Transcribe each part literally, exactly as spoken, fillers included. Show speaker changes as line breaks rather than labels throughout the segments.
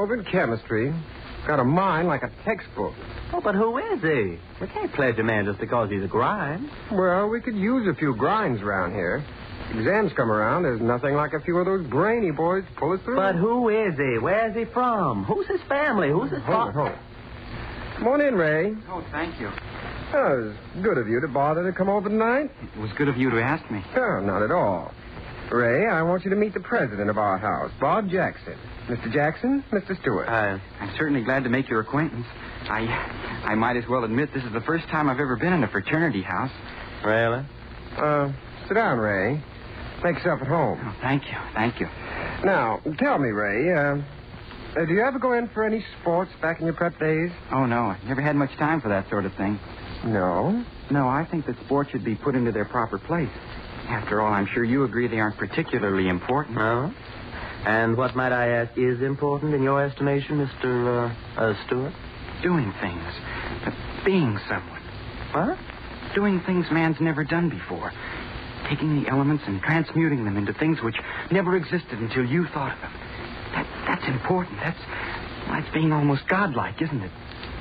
twelve in chemistry. Got a mind like a textbook.
Oh, but who is he? We can't pledge a man just because he's a grind.
Well, we could use a few grinds around here. Exams come around, there's nothing like a few of those brainy boys to pull us through.
But who is he? Where's he from? Who's his family? Who's his
Hold it,
father?
hold it. Come on in, Ray.
Oh, thank you.
Oh, it was good of you to bother to come over tonight.
It was good of you to ask me.
Oh, not at all. Ray, I want you to meet the president of our house, Bob Jackson. Mister Jackson, Mister Stewart.
Uh, I'm certainly glad to make your acquaintance. I I might as well admit this is the first time I've ever been in a fraternity house.
Really?
Uh, sit down, Ray. Make yourself at home.
Oh, thank you, thank you.
Now, tell me, Ray, uh, uh, do you ever go in for any sports back in your prep days?
Oh, no, I never had much time for that sort of thing.
No.
No, I think that sports should be put into their proper place. After all, I'm sure you agree they aren't particularly important.
No? And what, might I ask, is important in your estimation, Mister Uh, uh, Stewart?
Doing things. Uh, being someone.
What?
Doing things man's never done before. Taking the elements and transmuting them into things which never existed until you thought of them. That, that's important. That's, well, that's being almost godlike, isn't it?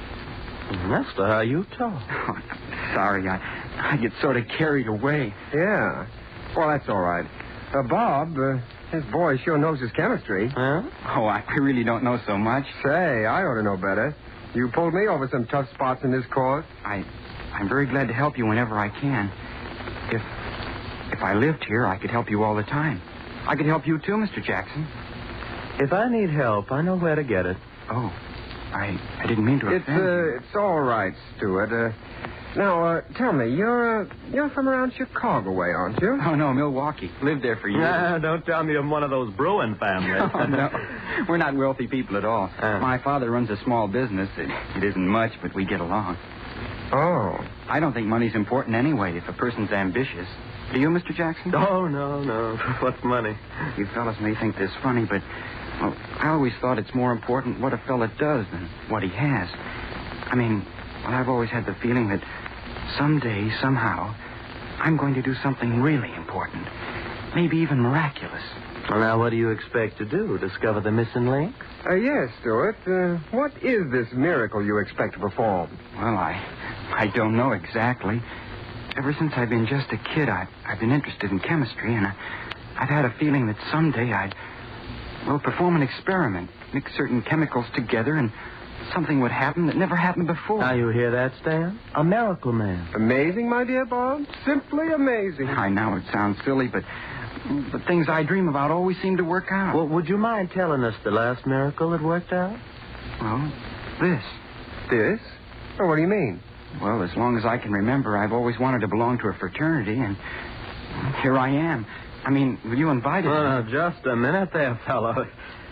Mister, how you talk.
Oh, sorry, I, I get sort of carried away.
Yeah. Well, that's all right. Uh, Bob, uh, his boy sure knows his chemistry.
Huh?
Oh, I, I really don't know so much.
Say, I ought to know better. You pulled me over some tough spots in this course.
I, I'm very glad to help you whenever I can. If, if I lived here, I could help you all the time. I could help you too, Mister Jackson.
If I need help, I know where to get it.
Oh, I, I didn't mean to
It's,
offend you.
uh, it's all right, Stewart. Uh, now, uh, tell me, you're, uh, you're from around Chicago way, aren't you?
Oh, no, Milwaukee. Lived there for years.
Nah, don't tell me I'm one of those Bruin families.
Oh, no. We're not wealthy people at all.
Uh.
My father runs a small business. It, it isn't much, but we get along.
Oh.
I don't think money's important anyway if a person's ambitious. Do you, Mister Jackson?
Oh, no, no. What's money?
You fellas may think this funny, but well, I always thought it's more important what a fella does than what he has. I mean, well, I've always had the feeling that someday, somehow, I'm going to do something really important. Maybe even miraculous.
Well, now, what do you expect to do? Discover the missing link?
Uh, yes, Stewart. Uh, what is this miracle you expect to perform?
Well, I I don't know exactly. Ever since I've been just a kid, I've, I've been interested in chemistry, and I, I've had a feeling that someday I'd, well, perform an experiment, mix certain chemicals together, and something would happen that never happened before.
Now, you hear that, Stan? A miracle man.
Amazing, my dear Bob. Simply amazing.
I know it sounds silly, but the things I dream about always seem to work out.
Well, would you mind telling us the last miracle that worked out?
Well, this.
This? Oh, what do you mean?
Well, as long as I can remember, I've always wanted to belong to a fraternity, and here I am. I mean, you invited me.
Oh, just a minute there, fellow.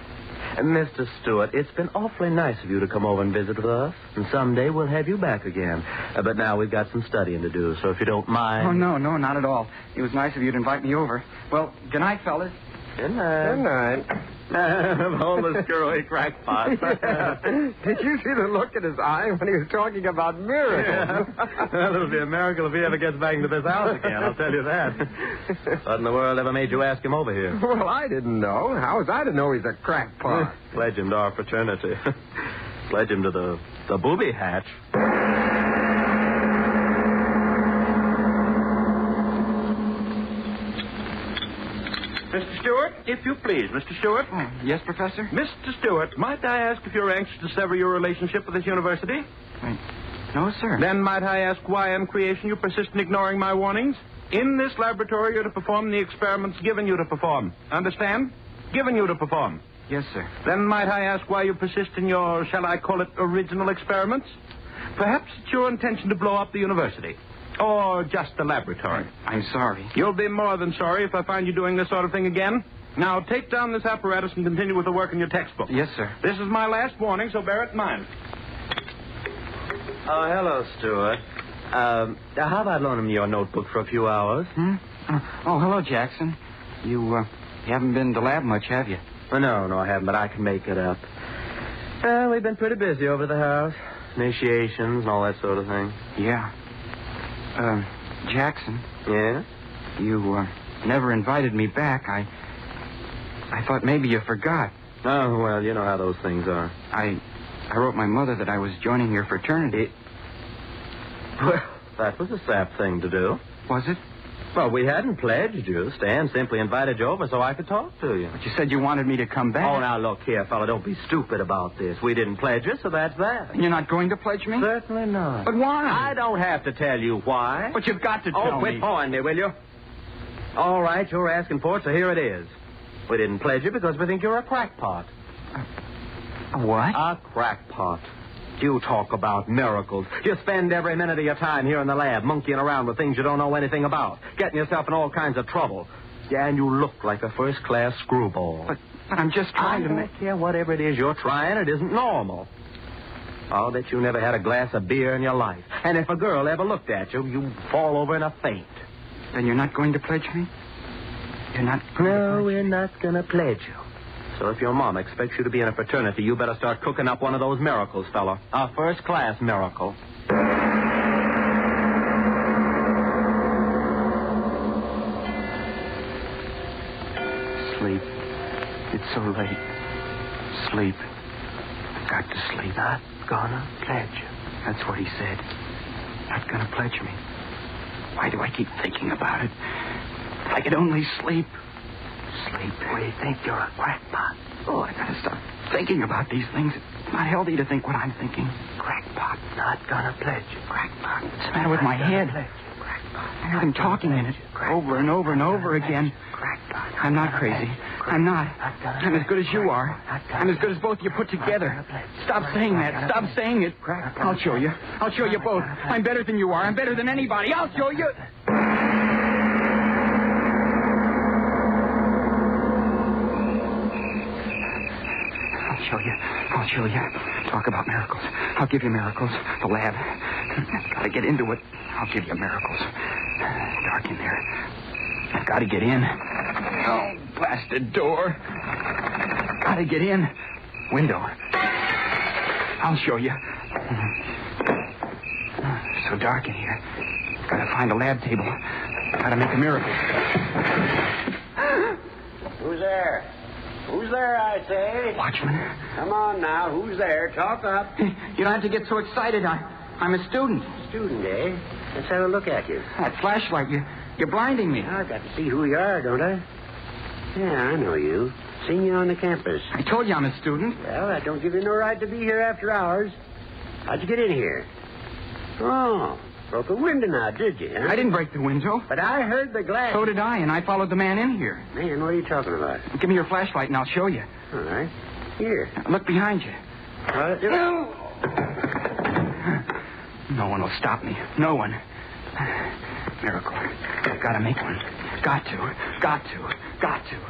Mister Stewart, it's been awfully nice of you to come over and visit with us, and someday we'll have you back again. Uh, but now we've got some studying to do, so if you don't mind...
Oh, no, no, not at all. It was nice of you to invite me over. Well, good night, fellas.
Good night.
Good night.
All the screwy crackpots.
Did you see the look in his eye when he was talking about miracles?
Yeah. Well, it'll be a miracle if he ever gets back into this house again, I'll tell you that. What in the world ever made you ask him over here?
Well, I didn't know. How was I to know he's a crackpot?
Pledge him to our fraternity. Pledge him to the, the booby hatch.
Mister Stewart, if you please, Mister Stewart.
Oh, yes, Professor?
Mister Stewart, might I ask if you're anxious to sever your relationship with this university?
Wait. No, sir.
Then might I ask why in creation you persist in ignoring my warnings? In this laboratory, you're to perform the experiments given you to perform. Understand? Given you to perform.
Yes, sir.
Then might I ask why you persist in your, shall I call it, original experiments? Perhaps it's your intention to blow up the university. Or just the laboratory.
I'm sorry.
You'll be more than sorry if I find you doing this sort of thing again. Now, take down this apparatus and continue with the work in your textbook.
Yes, sir.
This is my last warning, so bear it in mind.
Oh, hello, Stewart. Um, how about loaning me your notebook for a few hours?
Hmm? Uh, oh, hello, Jackson. You, uh, you haven't been to lab much, have you?
Well, no, no, I haven't, but I can make it up. Well, we've been pretty busy over the house. Initiations and all that sort of thing.
Yeah. Uh, Jackson.
Yeah?
You, uh, never invited me back. I... I thought maybe you forgot.
Oh, well, you know how those things are.
I I wrote my mother that I was joining your fraternity.
Well, that was a sap thing to do.
Was it?
Well, we hadn't pledged you. Stan simply invited you over so I could talk to you.
But you said you wanted me to come back.
Oh, now, look here, fella. Don't be stupid about this. We didn't pledge you, so that's that.
And you're not going to pledge me?
Certainly not.
But why?
I don't have to tell you why.
But you've got to tell
oh,
me.
quit pawing me, will you? All right, you're asking for it, so here it is. We didn't pledge you because we think you're a crackpot.
A what?
A crackpot. You talk about miracles. You spend every minute of your time here in the lab monkeying around with things you don't know anything about, getting yourself in all kinds of trouble. Yeah, and you look like a first-class screwball.
But, but I'm just trying
I
to
don't
make...
care whatever it is you're trying. It isn't normal. Oh, that you never had a glass of beer in your life. And if a girl ever looked at you, you'd fall over in a faint.
Then you're not going to pledge me? You're not going
No,
to pledge
we're not going to pledge you. So if your mom expects you to be in a fraternity, you better start cooking up one of those miracles, fella. A first-class miracle.
Sleep. It's so late. Sleep. I've got to sleep.
Not gonna pledge you.
That's what he said. Not gonna pledge me. Why do I keep thinking about it? If I could only sleep. Sleep.
We think you're a crackpot.
Oh, I gotta stop thinking about these things. It's not healthy to think what I'm thinking.
Crackpot. Not gonna pledge you. Crackpot.
What's the matter with my head? I hear them talking in it over and over and over again. I'm not crazy. I'm not. I'm as good as you are. I'm as good as both of you put together. Stop saying that. Stop saying it. I'll show you. I'll show you both. I'm better than you are. I'm better than anybody. I'll show you. I'll show you. I'll show you. Talk about miracles. I'll give you miracles. The lab. Gotta get into it. I'll give you miracles. Dark in there. I've got to get in. Oh, blasted door. Gotta get in. Window. I'll show you. So dark in here. Gotta find a lab table. Gotta make a miracle.
Who's there? Who's there, I say?
Watchman.
Come on now. Who's there? Talk up.
You don't have to get so excited. I, I'm a student.
Student, eh? Let's have a look at you.
That flashlight, you, you're blinding me.
I've got to see who you are, don't I? Yeah, I know you. Seen you on the campus.
I told you I'm a student.
Well, that don't give you no right to be here after hours. How'd you get in here? Oh, broke a window now, did you? Huh?
I didn't break the window.
But I heard the glass.
So did I, and I followed the man in here.
Man, what are you talking about?
Give me your flashlight, and I'll show you.
All right. Here.
Now, look behind you.
Uh,
No one will stop me. No one. Miracle. I've got to make one. Got to. Got to. Got to.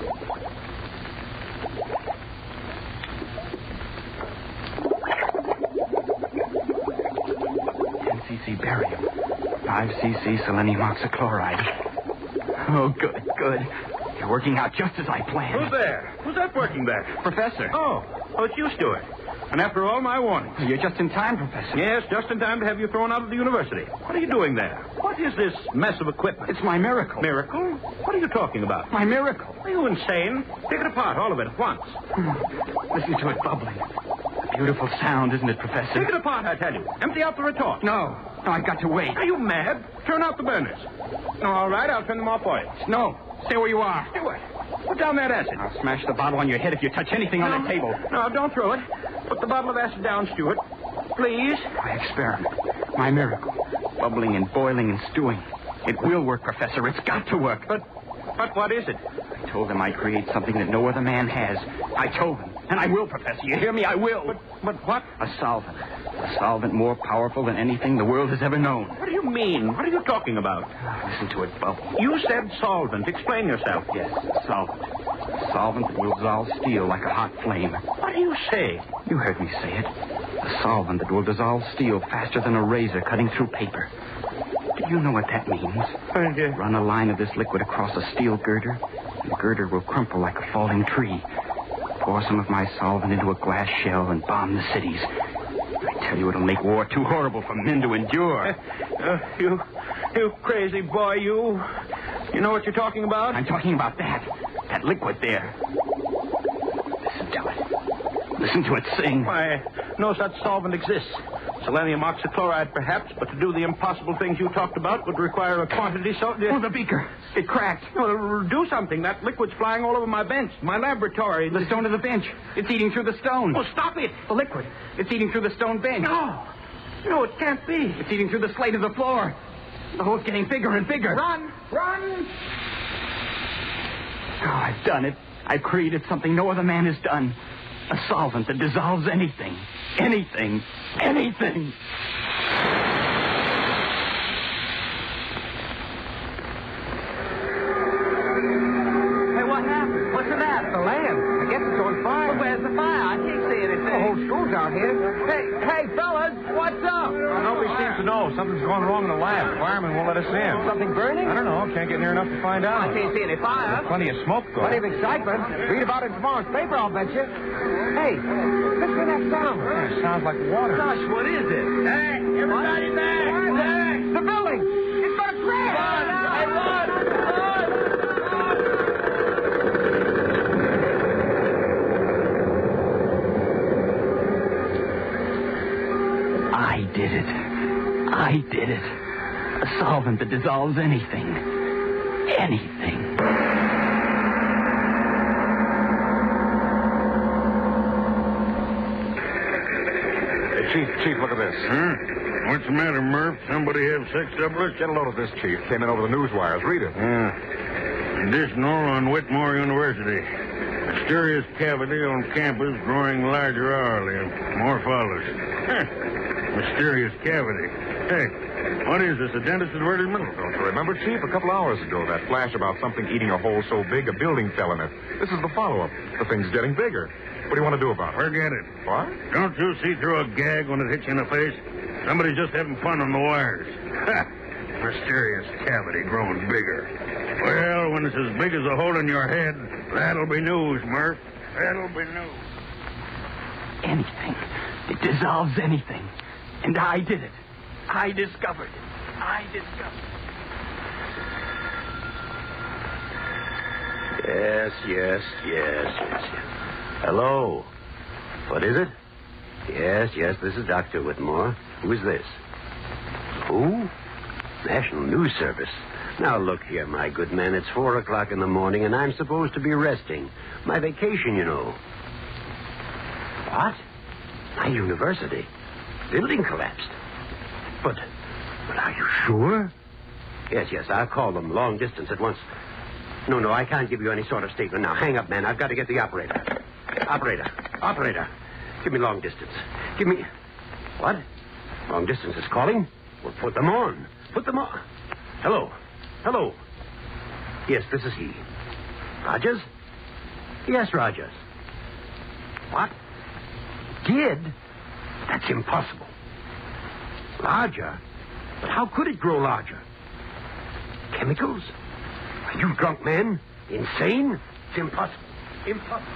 ten c c barium. five c c selenium oxychloride. Oh, good, good. You're working out just as I planned.
Who's there? Who's that working there?
Professor.
Oh, oh, it's you, Stuart. And after all my warnings.
You're just in time, Professor.
Yes, just in time to have you thrown out of the university. What are you doing there? What is this mess of equipment?
It's my miracle.
Miracle? What are you talking about?
My miracle.
Are you insane? Take it apart, all of it at once.
Listen to it bubbling. A beautiful sound, isn't it, Professor?
Take it apart, I tell you. Empty out the retort.
No. No, I've got to wait.
Are you mad? Turn out the burners. All right, I'll turn them off for you.
No. Stay where you are.
Stuart, put down that acid.
I'll smash the bottle on your head if you touch anything on the table.
No, don't throw it. Put the bottle of acid down, Stuart. Please.
My experiment. My miracle. Bubbling and boiling and stewing. It will work, Professor. It's got to work.
But, but what is it?
I told him I'd create something that no other man has. I told him. And I will, Professor. You hear me? I will.
But, but what?
A solvent. A solvent more powerful than anything the world has ever known.
What do you mean? What are you talking about?
Listen to it bubble.
You said solvent. Explain yourself.
Yes, solvent. A solvent that will dissolve steel like a hot flame.
What do you say?
You heard me say it. A solvent that will dissolve steel faster than a razor cutting through paper. Do you know what that means?
Uh,
Run a line of this liquid across a steel girder, and the girder will crumple like a falling tree. Pour some of my solvent into a glass shell and bomb the cities. I tell you, it'll make war too horrible for men to endure.
Uh, you, you crazy boy, you. You know what you're talking about?
I'm talking about that. That liquid there. Listen Listen to it sing.
Why, no such solvent exists. Selenium oxychloride, perhaps, but to do the impossible things you talked about would require a quantity so...
Oh, the beaker. It cracked.
Well, do something. That liquid's flying all over my bench, my laboratory.
The stone of the bench. It's eating through the stone.
Well, stop it.
The liquid. It's eating through the stone bench.
No. No, it can't be.
It's eating through the slate of the floor. The hole's getting bigger and bigger.
Run! Run!
Oh, I've done it. I've created something no other man has done. A solvent that dissolves anything. Anything. Anything.
Hey, what happened? What's the matter?
The lamp. I guess it's on fire.
Well, where's the fire? I can't see anything.
The whole school's out here. Hey, hey, fellas, what's up?
Well, nobody seems to know. Something's going wrong in the lab. The fireman won't let us in.
Something burning?
I don't know. Can't get near enough to find out.
I can't see any fire.
There's plenty of smoke going.
Plenty of excitement. Read about it in tomorrow's paper, I'll bet you. Hey, listen to that sound.
Yeah, it sounds like water.
Gosh, what is it?
Hey, everybody back! Back!
The building! It's going to crash!
Run! Hey, run! Run!
I did it. I did it. A solvent that dissolves anything. Anything.
Hey, Chief, Chief, look at this.
Huh? What's the matter, Murph? Somebody have sex doublets?
Get a load of this, Chief. Came in over the news wires. Read it.
Uh, additional on Whitmore University. Mysterious cavity on campus growing larger hourly. More follows. Huh. Mysterious cavity. Hey, what is this, a dentist advertisement?
Don't you remember, Chief? A couple hours ago, that flash about something eating a hole so big a building fell in it. This is the follow-up. The thing's getting bigger. What do you want to do about it?
Forget it.
What?
Don't you see through a gag when it hits you in the face? Somebody's just having fun on the wires. Ha! Mysterious cavity growing bigger. Well, when it's as big as a hole in your head, that'll be news, Murph. That'll be news.
Anything. It dissolves anything. And I did it. I discovered it. I discovered it.
Yes, yes, yes, yes, yes. Hello. What is it? Yes, yes, this is Doctor Whitmore. Who is this? Who? National News Service. Now, look here, my good man. It's four o'clock in the morning, and I'm supposed to be resting. My vacation, you know. What? My university. Building collapsed. But, but are you sure? Yes, yes, I'll call them long distance at once. No, no, I can't give you any sort of statement now. Hang up, man. I've got to get the operator. Operator. Operator. Give me long distance. Give me... What? Long distance is calling? Well, put them on. Put them on. Hello. Hello. Yes, this is he. Rogers? Yes, Rogers. What? Kid? That's impossible. Larger? But how could it grow larger? Chemicals? Are you drunk, man? Insane? It's impossible. Impossible.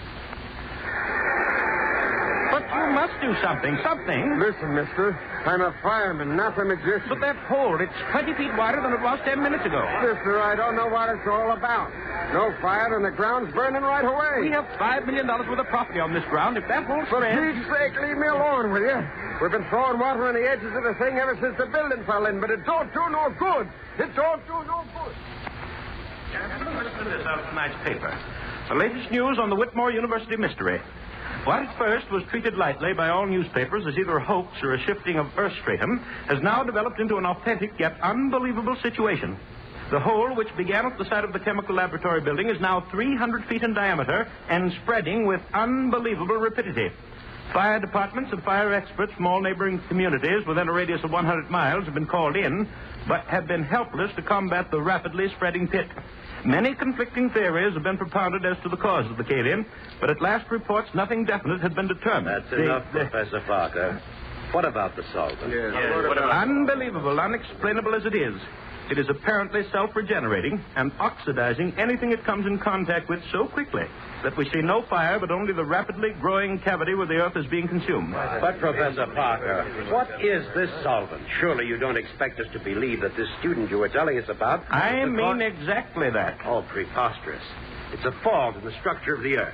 But you must do something, something.
Listen, mister. I'm a fireman, not a magician.
But that hole, it's twenty feet wider than it was ten minutes ago.
Mister, I don't know what it's all about. No fire and the ground's burning right away.
We have five million dollars worth of property on this ground. If that whole
For
spread...
Pete's sake, leave me alone, will you? We've been throwing water on the edges of the thing ever since the building fell in, but it don't do no good. It don't do no good.
Gentlemen, listen to this out of tonight's paper. The latest news on the Whitmore University mystery. What at first was treated lightly by all newspapers as either a hoax or a shifting of earth stratum has now developed into an authentic yet unbelievable situation. The hole, which began at the site of the chemical laboratory building, is now three hundred feet in diameter and spreading with unbelievable rapidity. Fire departments and fire experts from all neighboring communities within a radius of one hundred miles have been called in, but have been helpless to combat the rapidly spreading pit. Many conflicting theories have been propounded as to the cause of the cave-in, but at last reports nothing definite had been determined.
That's
The-
enough,
the-
Professor Parker. What about the solvent?
Yes.
Unbelievable, unexplainable as it is, it is apparently self-regenerating and oxidizing anything it comes in contact with so quickly that we see no fire but only the rapidly growing cavity where the earth is being consumed.
But, Professor Parker, what is this solvent? Surely you don't expect us to believe that this student you were telling us about...
I
is the
mean
cause-
exactly that.
Oh, preposterous. It's a fault in the structure of the earth.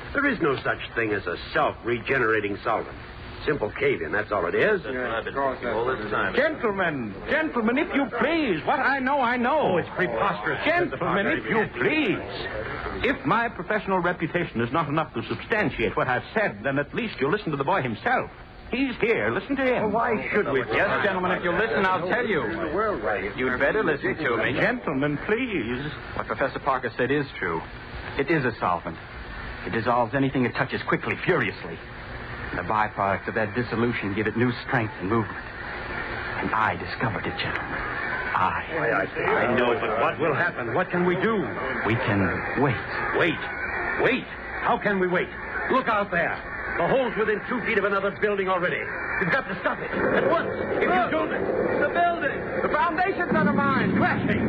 There is no such thing as a self-regenerating solvent. Simple cave-in, that's all it is.
I've been thinking all this time. Gentlemen, gentlemen, if you please. What I know, I know.
Oh, it's preposterous.
Gentlemen, if you please. If my professional reputation is not enough to substantiate what I've said, then at least you'll listen to the boy himself. He's here. Listen to him.
Well, why should we?
Yes, gentlemen, if you listen, I'll tell you. You'd better listen to me.
Gentlemen, please.
What Professor Parker said is true. It is a solvent. It dissolves anything it touches quickly, furiously. And the byproducts of that dissolution give it new strength and movement. And I discovered it, gentlemen. I.
Why, I say, I know, but what will happen? What can we do?
We can wait.
Wait. Wait. How can we wait? Look out there. The hole's within two feet of another building already. We've got to stop it. At once. If you don't...
The building! The foundation's undermined!
Crashing!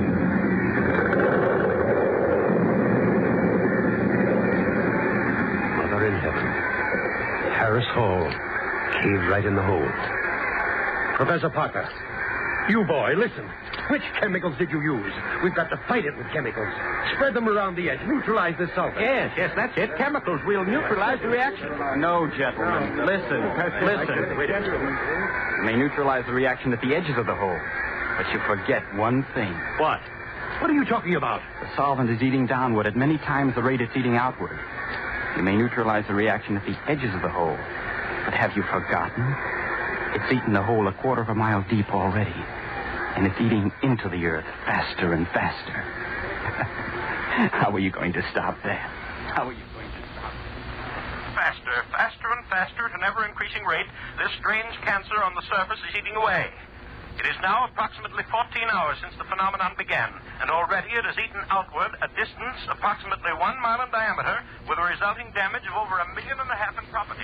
Mother in heaven. Harris Hall. Caved right in the hold. Professor Parker. You boy, listen. Which chemicals did you use? We've got to fight it with chemicals. Spread them around the edge. Neutralize this sulfur.
Yes, yes, that's it. Chemicals will neutralize the reaction.
No, gentlemen. Listen. Listen. You may neutralize the reaction at the edges of the hole. But you forget one thing.
What? What are you talking about?
The solvent is eating downward at many times the rate it's eating outward. You may neutralize the reaction at the edges of the hole. But have you forgotten? It's eaten the hole a quarter of a mile deep already. And it's eating into the earth faster and faster. How are you going to stop that? How are you going to stop it?
Faster, faster and faster at an ever-increasing rate, this strange cancer on the surface is eating away. It is now approximately fourteen hours since the phenomenon began, and already it has eaten outward a distance approximately one mile in diameter, with a resulting damage of over a million and a half in property.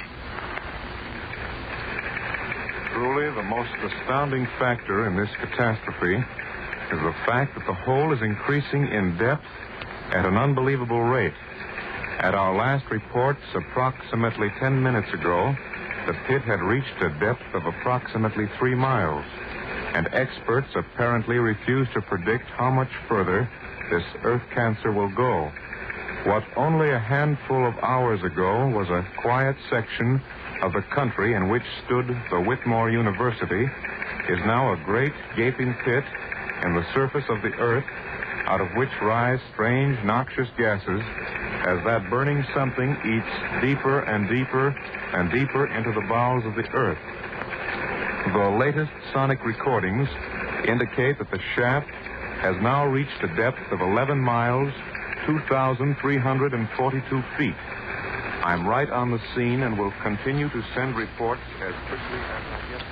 Truly, the most astounding factor in this catastrophe is the fact that the hole is increasing in depth at an unbelievable rate. At our last reports, approximately ten minutes ago, the pit had reached a depth of approximately three miles, and experts apparently refuse to predict how much further this earth cancer will go. What only a handful of hours ago was a quiet section of the country in which stood the Whitmore University is now a great gaping pit in the surface of the earth, out of which rise strange noxious gases as that burning something eats deeper and deeper and deeper into the bowels of the earth. The latest sonic recordings indicate that the shaft has now reached a depth of eleven miles, two thousand three hundred forty-two feet. I'm right on the scene and will continue to send reports as quickly as I get.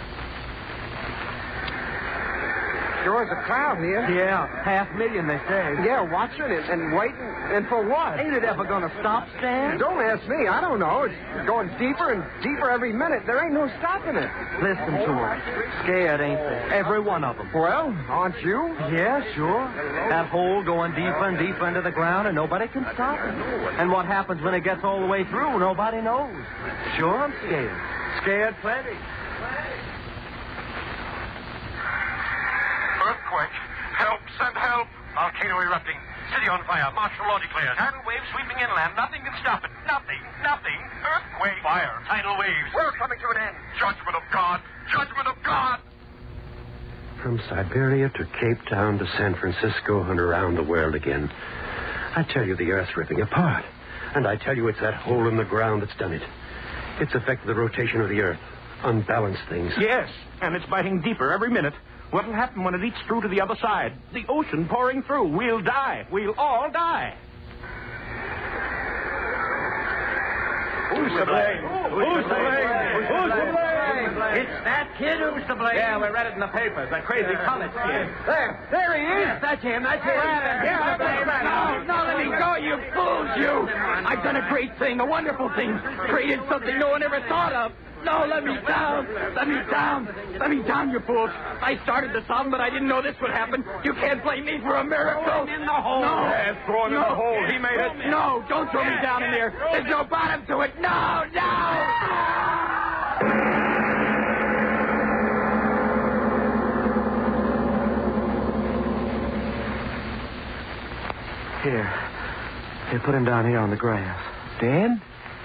Sure is a crowd here.
Yeah, half million, they say.
Yeah, watching and, and waiting. And for what?
Ain't it ever gonna stop, Stan?
Don't ask me. I don't know. It's going deeper and deeper every minute. There ain't no stopping it.
Listen to them. Scared, ain't they? Every one of them.
Well, aren't you?
Yeah, sure. That hole going deeper and deeper into the ground, and nobody can stop it. And what happens when it gets all the way through, nobody knows. Sure, I'm scared. Scared plenty.
Earthquake. Help, send help. Volcano erupting. City on fire. Martial law declared. Tidal waves sweeping inland. Nothing can stop it. Nothing. Nothing. Earthquake. Fire. Tidal waves. We're coming to an end. Judgment of God. Judgment of God.
From Siberia to Cape Town to San Francisco and around the world again. I tell you, the earth's ripping apart. And I tell you, it's that hole in the ground that's done it. It's affected the rotation of the earth. Unbalanced things.
Yes, and it's biting deeper every minute. What'll happen when it eats through to the other side? The ocean pouring through. We'll die. We'll all die.
Who's to blame? Who's to blame? Who's to blame?
It's that kid who's to blame. Yeah, we read it in the papers. That crazy college kid.
There. There he is.
That's him. That's him.
Yeah,
No, no, let me go, you fools, you. I've done a great thing, a wonderful thing. Created something no one ever thought of. No, let me down. Let me down. Let me down, you fools. I started the song, but I didn't know this would happen. You can't blame me for a miracle.
Throw him in the hole.
No.
Yes, throw him in the hole. He made it.
No, don't throw me down in there. There's no bottom to it. No, no.
Here. Here, put him down here on the grass.
Dan?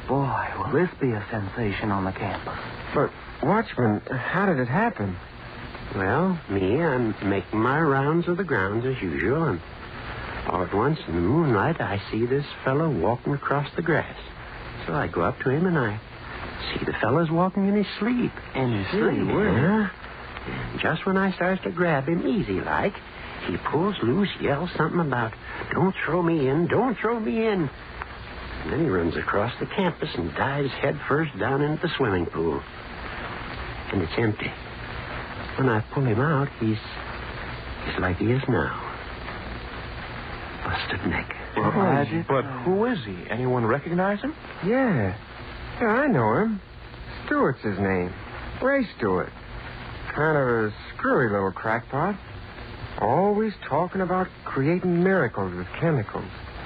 boy, will this be a sensation on the campus.
But, Watchman, how did it happen?
Well, me, I'm making my rounds of the grounds as usual, and all at once in the moonlight, I see this fellow walking across the grass. So I go up to him, and I see the fellow's walking in his sleep.
In his sleep?
Yeah. And just when I starts to grab him easy-like, he pulls loose, yells something about, "Don't throw me in, don't throw me in." And then he runs across the campus and dives headfirst down into the swimming pool. And it's empty. When I pull him out, he's he's like he is now. Busted neck.
Well,
Magic.
but who is he? Anyone recognize him?
Yeah. Yeah, I know him. Stewart's his name. Ray Stewart. Kind of a screwy little crackpot. Always talking about creating miracles with chemicals.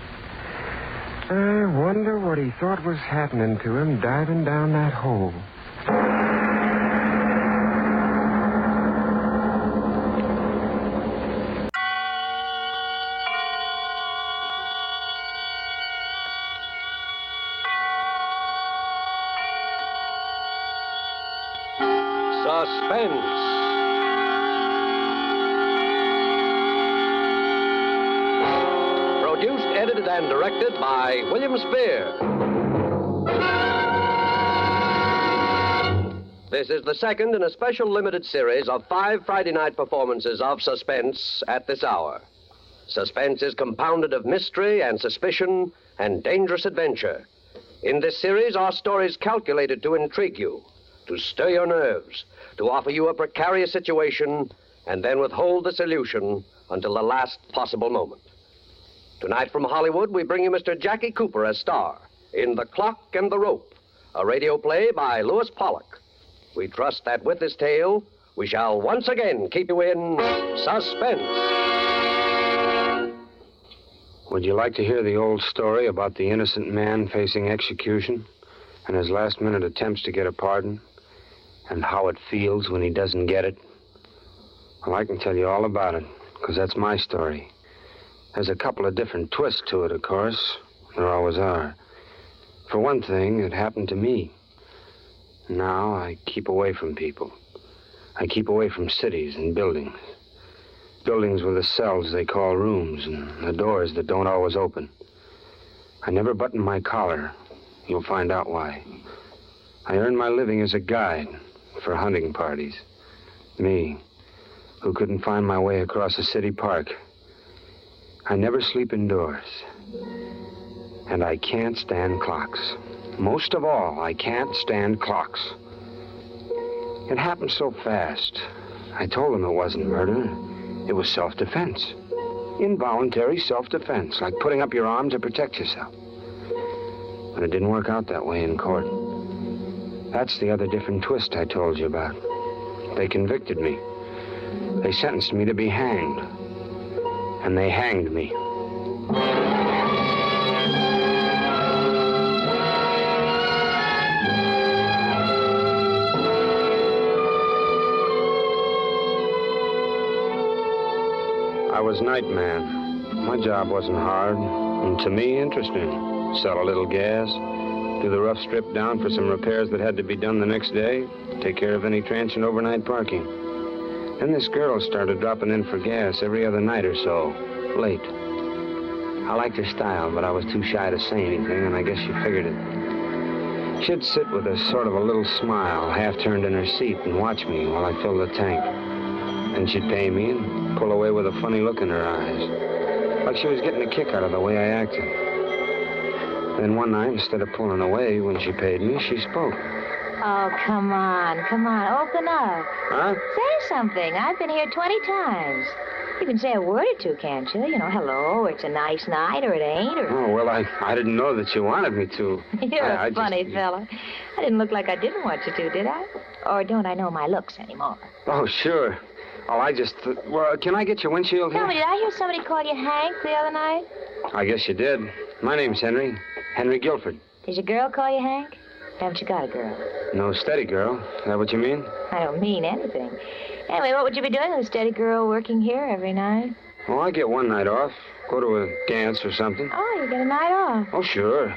I wonder what he thought was happening to him diving down that hole.
Suspense. Produced, edited, and directed by William Spear. This is the second in a special limited series of five Friday night performances of Suspense at this hour. Suspense is compounded of mystery and suspicion and dangerous adventure. In this series are stories calculated to intrigue you, to stir your nerves, to offer you a precarious situation, and then withhold the solution until the last possible moment. Tonight from Hollywood, we bring you Mister Jackie Cooper as star in The Clock and the Rope, a radio play by Lewis Pollock. We trust that with this tale, we shall once again keep you in suspense.
Would you like to hear the old story about the innocent man facing execution and his last-minute attempts to get a pardon? And how it feels when he doesn't get it? Well, I can tell you all about it, because that's my story. There's a couple of different twists to it, of course. There always are. For one thing, it happened to me. Now I keep away from people. I keep away from cities and buildings. Buildings with the cells they call rooms and the doors that don't always open. I never button my collar. You'll find out why. I earn my living as a guide for hunting parties. Me, who couldn't find my way across a city park. I never sleep indoors. And I can't stand clocks. Most of all, I can't stand clocks. It happened so fast. I told him it wasn't murder. It was self-defense. Involuntary self-defense, like putting up your arm to protect yourself. But it didn't work out that way in court. That's the other different twist I told you about. They convicted me. They sentenced me to be hanged. And they hanged me. I was night man. My job wasn't hard, and to me, interesting. Sell a little gas, do the rough strip down for some repairs that had to be done the next day, take care of any transient overnight parking. Then this girl started dropping in for gas every other night or so, late. I liked her style, but I was too shy to say anything, and I guess she figured it. She'd sit with a sort of a little smile, half turned in her seat, and watch me while I filled the tank. Then she'd pay me and pull away with a funny look in her eyes, like she was getting a kick out of the way I acted. Then one night, instead of pulling away when she paid me, she spoke.
Oh, come on, come on, open up.
Huh?
Say something. I've been here twenty times. You can say a word or two, can't you? You know, hello, or it's a nice night, or it ain't, or...
Oh, well, I, I didn't know that you wanted me to.
You're
I,
a
I
funny
just...
fella. I didn't look like I didn't want you to, did I? Or don't I know my looks anymore?
Oh, sure. Oh, I just... Th- well, can I get your windshield here?
Tell me, did I hear somebody call you Hank the other night?
I guess you did. My name's Henry. Henry Guilford.
Did your girl call you Hank? Haven't you got a girl?
No steady girl. Is that what you mean?
I don't mean anything. Anyway, what would you be doing with a steady girl working here every night?
Well, I get one night off. Go to a dance or something.
Oh, you get a night off.
Oh, sure.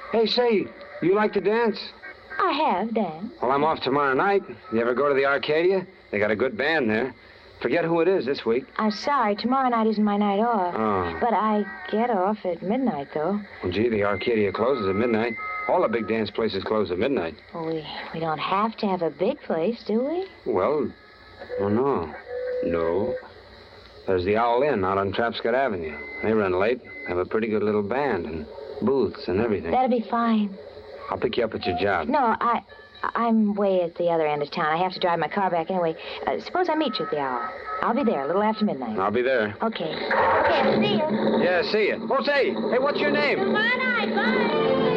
Hey, say, you like to dance?
I have, Dan.
Well, I'm off tomorrow night. You ever go to the Arcadia? They got a good band there. Forget who it is this week.
I'm sorry. Tomorrow night isn't my night off.
Oh.
But I get off at midnight, though.
Well, gee, the Arcadia closes at midnight. All the big dance places close at midnight.
Well, we, we don't have to have a big place, do we?
Well, oh, no. No. There's the Owl Inn out on Trapscott Avenue. They run late, have a pretty good little band and booths and everything.
That'll be fine.
I'll pick you up at your job.
No, I, I'm way at the other end of town. I have to drive my car back anyway. Uh, suppose I meet you at the Owl. I'll be there a little after midnight.
I'll be there.
Okay. Okay, see you.
Yeah, see you. Oh, say, hey, what's your name?
Tomorrow night, bye.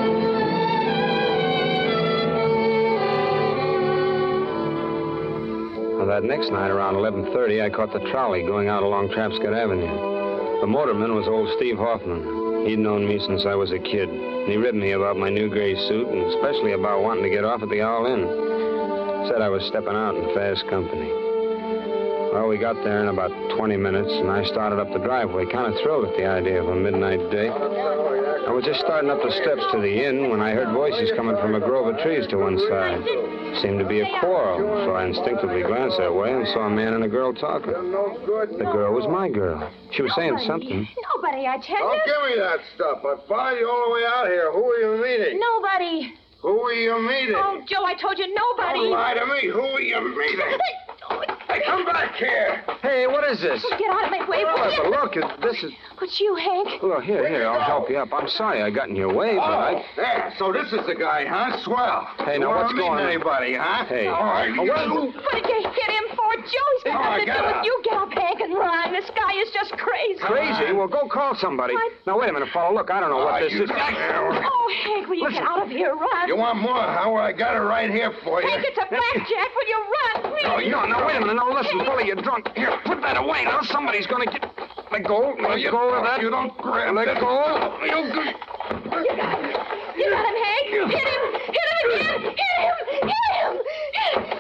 Well, that next night, around eleven thirty, I caught the trolley going out along Trapscott Avenue. The motorman was old Steve Hoffman. He'd known me since I was a kid. And he ribbed me about my new gray suit, and especially about wanting to get off at the Owl Inn. Said I was stepping out in fast company. Well, we got there in about twenty minutes, and I started up the driveway, kind of thrilled at the idea of a midnight date. I was just starting up the steps to the inn when I heard voices coming from a grove of trees to one side. Seemed to be a quarrel, so I instinctively glanced that way and saw a man and a girl talking. The girl was my girl. She was saying something.
Nobody, I tell
Don't
you.
give me that stuff. I followed you all the way out here. Who are you meeting?
Nobody.
Who are you meeting?
Oh, Joe, I told you nobody.
Don't lie to me. Who are you meeting? Hey, come back here.
Hey, what is this?
Get out of my way, will
Well,
you?
but look, it- this is...
What's you, Hank?
Well, here, here, I'll help you up. I'm sorry I got in your way, but I...
Oh, there. So this is the guy, huh? Swell.
Hey,
You
now,
wanna
what's
meet
going on?
anybody, huh?
Hey.
All right.
Oh,
you-
well-
What did you hit him for, Joe? He's got
Oh,
nothing to
get
do with
up.
you. Get up, Hank, and run. This guy is just crazy.
Crazy? Well, go call somebody.
What?
Now, wait a minute, fellow. Look, I don't know what
Oh,
this
you
is.
there.
Oh, Hank, will you
Listen.
get out of here? Run.
You want more, huh? Well, I got it right here for you.
Hank, it's a blackjack. Will you run, please?
No, no, no, wait a minute. No, listen, Billy, you're drunk. Here, put that away. Now somebody's going to get... Let go. Let
you,
go of that.
You don't grab
Let
that.
go.
You,
You got him. You got him, Hank. Hit him. Hit him again. Hit him. Hit him. Hit him.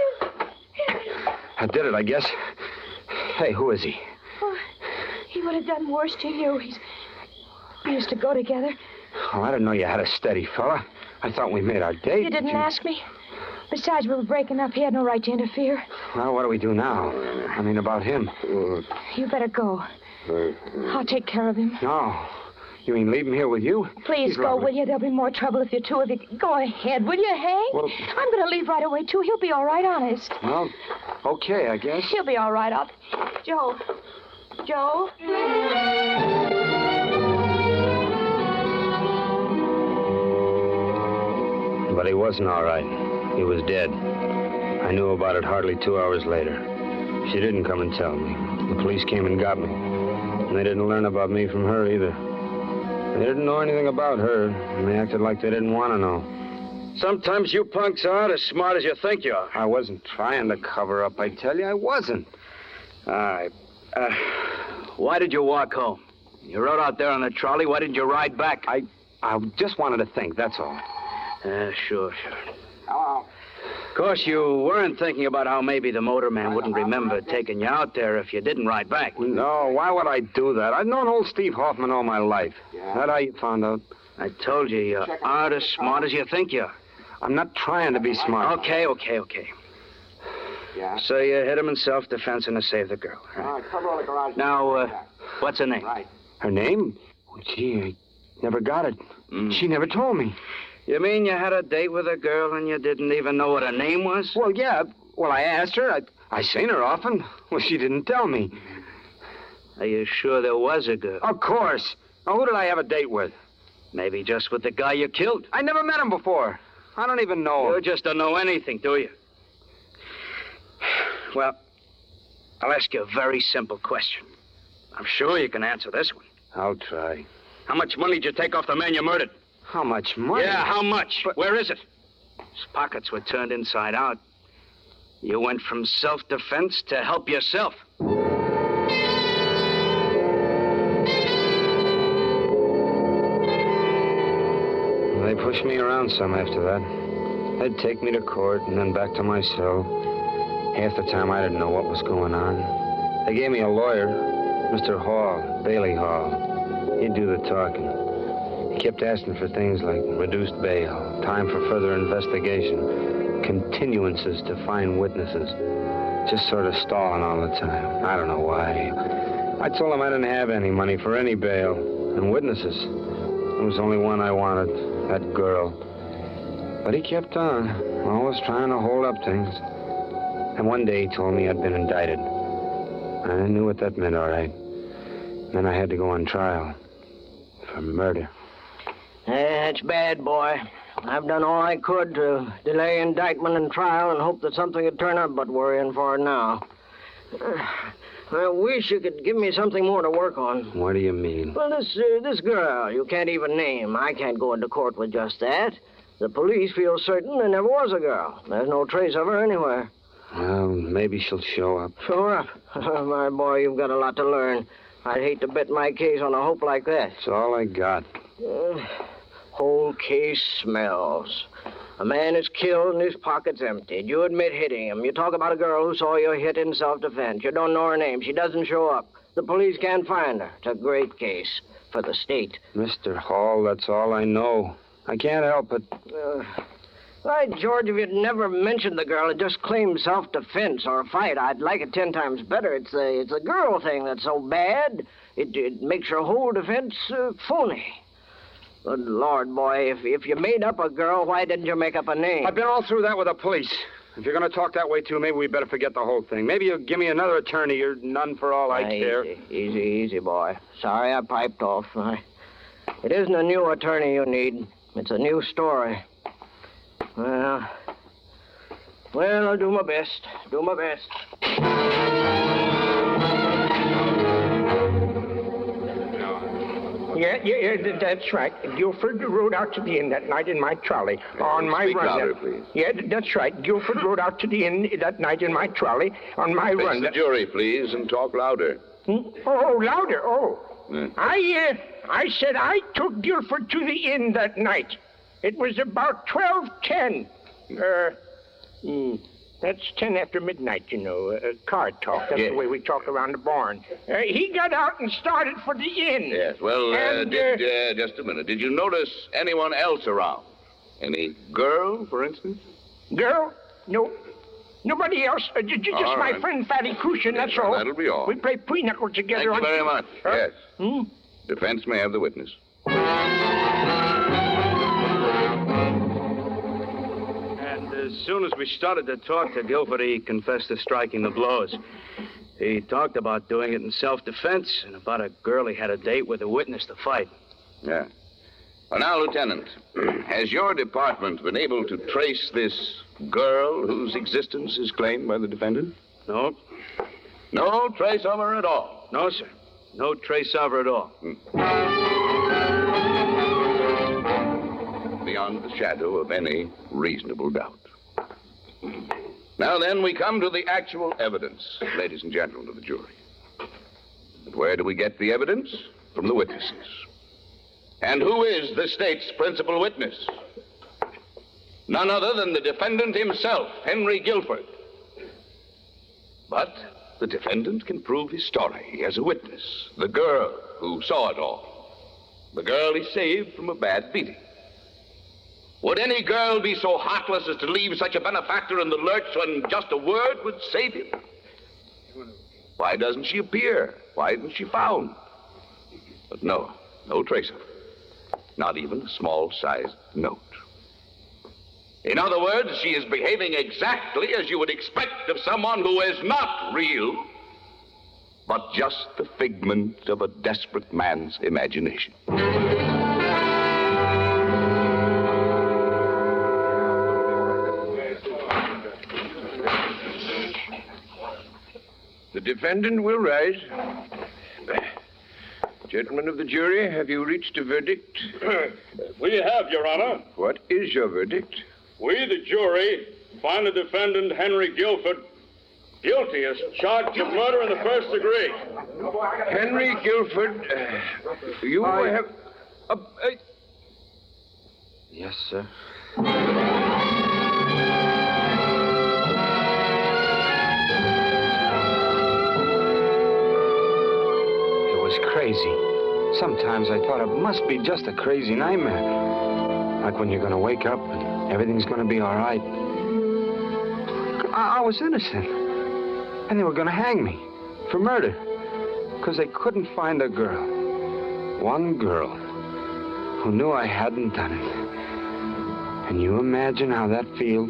Hit him.
I did it, I guess. Hey, who is he?
Oh, he would have done worse to you. He's... We used to go together.
Oh, I didn't know you had a steady fella. I thought we made our date.
You didn't ask me. Besides, we were breaking up. He had no right to interfere.
Well, what do we do now? I mean, about him.
You better go. I'll take care of him.
No. You mean leave him here with you?
Please
He's
go,
lovely.
will you? There'll be more trouble if you two of you... Go ahead, will you, Hank?
Well-
I'm going to leave right away, too. He'll be all right, honest.
Well, okay, I guess.
He'll be all right. I'll... Joe. Joe?
But he wasn't all right. He was dead. I knew about it hardly two hours later. She didn't come and tell me. The police came and got me. And they didn't learn about me from her either. They didn't know anything about her, and they acted like they didn't want to know.
Sometimes you punks aren't as smart as you think you are.
I wasn't trying to cover up, I tell you. I wasn't.
All right. Uh, why did you walk home? You rode out there on the trolley. Why didn't you ride back?
I, I just wanted to think, that's all.
Uh, sure, sure. Hello. Of course, you weren't thinking about how maybe the motorman wouldn't remember taking you out there if you didn't ride back.
No, why would I do that? I've known old Steve Hoffman all my life. Yeah. That how you found out?
I told you, you aren't as smart as you think you are.
I'm not trying to be smart.
Okay, okay, okay.
Yeah.
So you hit him in self-defense and to save the girl. Right?
All right, cover all the garage.
Now, uh, what's her name?
Right.
Her name? Well, gee, I never got it.
Mm.
She never told me.
You mean you had a date with a girl and you didn't even know what her name was?
Well, yeah. Well, I asked her. I, I seen her often. Well, she didn't tell me.
Are you sure there was a girl?
Of course. Now, who did I have a date with?
Maybe just with the guy you killed.
I never met him before. I don't even know
You
him.
just don't know anything, do you? Well, I'll ask you a very simple question. I'm sure you can answer this one.
I'll try.
How much money did you take off the man you murdered?
How much money?
Yeah, how much?
But-
Where is it? His pockets were turned inside out. You went from self-defense to help yourself.
They pushed me around some after that. They'd take me to court and then back to my cell. Half the time I didn't know what was going on. They gave me a lawyer, Mister Hall, Bailey Hall. He'd do the talking. He kept asking for things like reduced bail, time for further investigation, continuances to find witnesses. Just sort of stalling all the time. I don't know why. I told him I didn't have any money for any bail and witnesses. There was only one I wanted, that girl. But he kept on, always trying to hold up things. And one day he told me I'd been indicted. I knew what that meant, all right. Then I had to go on trial for murder.
That's bad, boy. I've done all I could to delay indictment and trial and hope that something would turn up, but we're in for it now. I wish you could give me something more to work on.
What do you mean?
Well, this uh, this girl you can't even name. I can't go into court with just that. The police feel certain there never was a girl. There's no trace of her anywhere.
Well, maybe she'll show up.
Show up? My boy, you've got a lot to learn. I'd hate to bet my case on a hope like that.
That's all I got.
Uh, whole case smells. A man is killed and his pocket's emptied. You admit hitting him. You talk about a girl who saw you hit in self-defense. You don't know her name. She doesn't show up. The police can't find her. It's a great case for the state.
Mister Hall, that's all I know. I can't help it.
Uh, why, George, if you'd never mentioned the girl and just claimed self-defense or a fight, I'd like it ten times better. It's a, it's a girl thing that's so bad, it, it makes your whole defense uh, phony. Good Lord, boy, if, if you made up a girl, why didn't you make up a name?
I've been all through that with the police. If you're going to talk that way, too, maybe we better forget the whole thing. Maybe you'll give me another attorney. You're none for all I
Ah,
care.
Easy, easy, easy, boy. Sorry I piped off. I... It isn't a new attorney you need. It's a new story. Well, well, I'll do my best. Do my best.
Yeah, yeah, yeah, that's right. Guilford rode out to the inn that night in my trolley on my
Speak
run.
louder,
that-
please.
Yeah, that's right. Guilford rode out to the inn that night in my trolley on my
Face
run.
the jury, please, and talk louder.
Hmm? Oh, louder. Oh.
Hmm.
I, uh, I said I took Guilford to the inn that night. It was about twelve ten. Uh, hmm, that's ten after midnight, you know. Uh, card talk. That's
Yes.
the way we talk around the barn. Uh, he got out and started for the inn.
Yes, well, uh,
And,
did, uh, just a minute. Did you notice anyone else around? Any girl, for instance?
Girl? No. Nobody else. Uh, j- j- just
All
my
right.
friend Fatty Crucian,
Yes,
that's
well,
all.
that'll be all.
We play pinochle together.
Thank you
on-
very much.
Huh?
Yes.
Hmm?
Defense may have the witness.
And as soon as we started to talk to Guilford, he confessed to striking the blows. He talked about doing it in self-defense and about a girl he had a date with a witness to fight.
Yeah. Well, now, Lieutenant, has your department been able to trace this girl whose existence is claimed by the defendant?
No.
No trace of her at all?
No, sir. No trace of her at all.
Beyond the shadow of any reasonable doubt. Now, then, we come to the actual evidence, ladies and gentlemen of the jury. And where do we get the evidence? From the witnesses. And who is the state's principal witness? None other than the defendant himself, Henry Guilford. But the defendant can prove his story. He has a witness, the girl who saw it all. The girl he saved from a bad beating. Would any girl be so heartless as to leave such a benefactor in the lurch when just a word would save him? Why doesn't she appear? Why isn't she found? But no, no trace of her. Not even a small-sized note. In other words, she is behaving exactly as you would expect of someone who is not real, but just the figment of a desperate man's imagination.
The defendant will rise. Gentlemen of the jury, have you reached a verdict?
We have, Your Honor.
What is your verdict?
We, the jury, find the defendant, Henry Guilford, guilty as charged of murder in the first degree.
Henry Guilford, uh, you
I-
have... Uh, uh,
Yes, sir. It was crazy. Sometimes I thought it must be just a crazy nightmare. Like when you're going to wake up and everything's going to be all right. I, I was innocent. And they were going to hang me for murder. Because they couldn't find a girl. One girl who knew I hadn't done it. Can you imagine how that feels?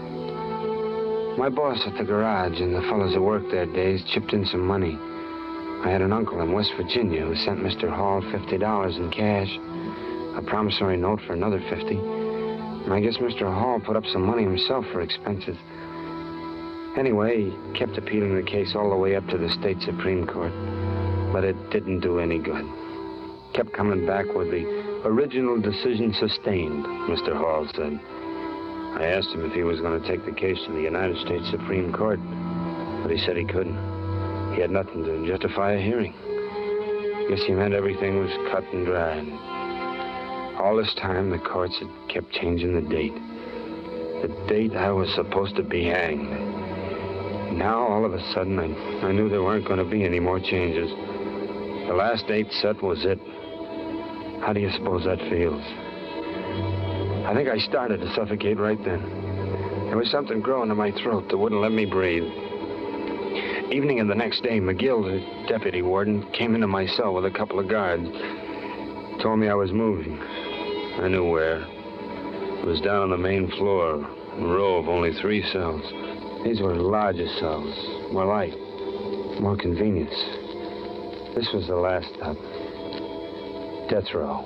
My boss at the garage and the fellows who worked there days chipped in some money. I had an uncle in West Virginia who sent Mister Hall fifty dollars in cash, a promissory note for another fifty. And I guess Mister Hall put up some money himself for expenses. Anyway, he kept appealing the case all the way up to the state Supreme Court. But it didn't do any good. Kept coming back with the original decision sustained, Mister Hall said. I asked him if he was going to take the case to the United States Supreme Court, but he said he couldn't. He had nothing to justify a hearing. Guess he meant everything was cut and dried. All this time, the courts had kept changing the date. The date I was supposed to be hanged. Now, all of a sudden, I, I knew there weren't going to be any more changes. The last date set was it. How do you suppose that feels? I think I started to suffocate right then. There was something growing in my throat that wouldn't let me breathe. Evening of the next day, McGill, the deputy warden, came into my cell with a couple of guards. Told me I was moving. I knew where. It was down on the main floor, a row of only three cells. These were larger cells, more light, more convenience. This was the last stop. Death row.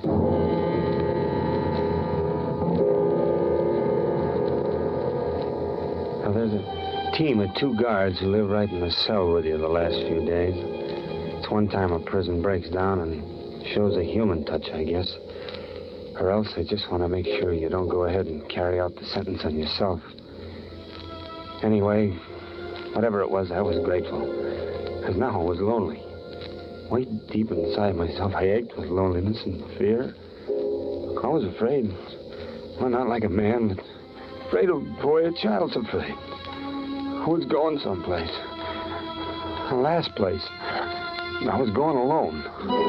Now, there's a team of two guards who live right in the cell with you the last few days. It's one time a prison breaks down and shows a human touch, I guess. Or else they just want to make sure you don't go ahead and carry out the sentence on yourself. Anyway, whatever it was, I was grateful. Because now I was lonely. Way deep inside myself, I ached with loneliness and fear. I was afraid. Well, not like a man, but afraid of a boy a child's afraid. I was going someplace. The last place. I was going alone.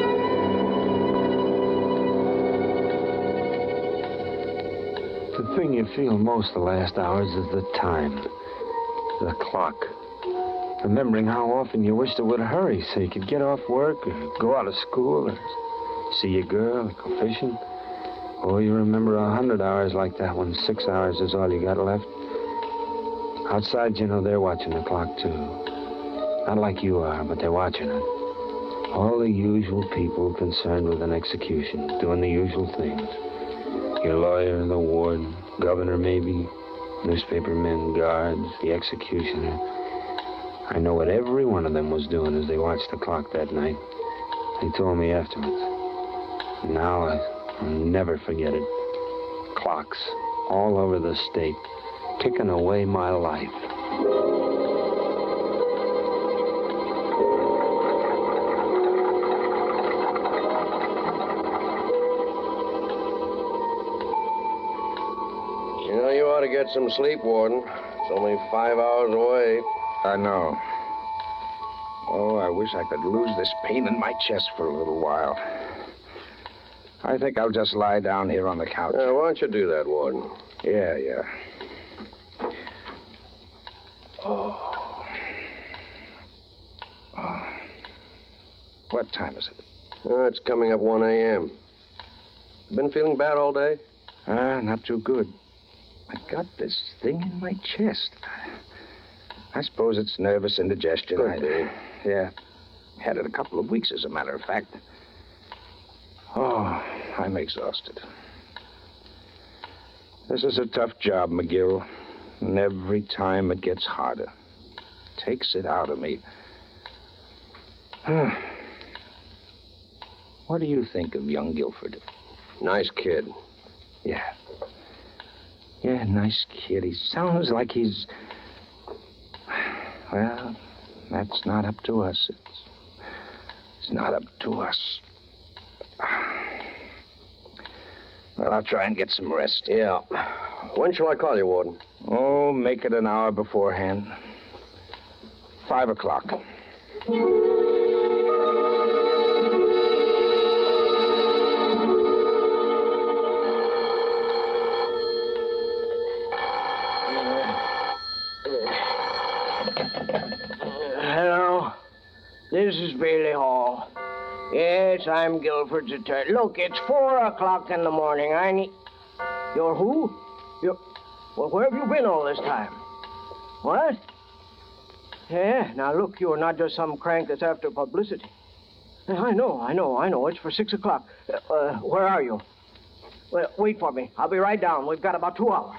The thing you feel most the last hours is the time. The clock. Remembering how often you wished it would hurry so you could get off work or go out of school or see a girl or go fishing. Oh, you remember a hundred hours like that when six hours is all you got left. Outside, you know, they're watching the clock, too. Not like you are, but they're watching it. All the usual people concerned with an execution, doing the usual things. Your lawyer, the warden, governor, maybe, newspapermen, guards, the executioner. I know what every one of them was doing as they watched the clock that night. They told me afterwards. Now I, I'll never forget it. Clocks all over the state, ticking away my life.
You know, you ought to get some sleep, Warden. It's only five hours away.
I know. Oh, I wish I could lose this pain in my chest for a little while. I think I'll just lie down here on the couch.
Uh, why don't you do that, Warden?
Yeah, yeah. Oh. Oh. What time is it?
Uh, it's coming up one a.m. Been feeling bad all day?
Ah, uh, not too good. I got this thing in my chest. I suppose it's nervous indigestion.
Could be.
Yeah. Had it a couple of weeks, as a matter of fact. Oh, I'm exhausted. This is a tough job, McGill. And every time it gets harder. Takes it out of me. What do you think of young Guilford?
Nice kid.
Yeah. Yeah, nice kid. He sounds like he's... Well, that's not up to us. It's, it's not up to us. Well, I'll try and get some rest.
Yeah. When shall I call you, Warden?
Oh, make it an hour beforehand. Five o'clock.
Hello. This is Bailey Hall. Yes, I'm Guilford's attorney. Look, it's four o'clock in the morning. I need... You're who? You're... Well, where have you been all this time? What? Yeah, now look, you're not just some crank that's after publicity. I know, I know, I know. It's for six o'clock. Uh, uh, where are you? Well, wait for me. I'll be right down. We've got about two hours.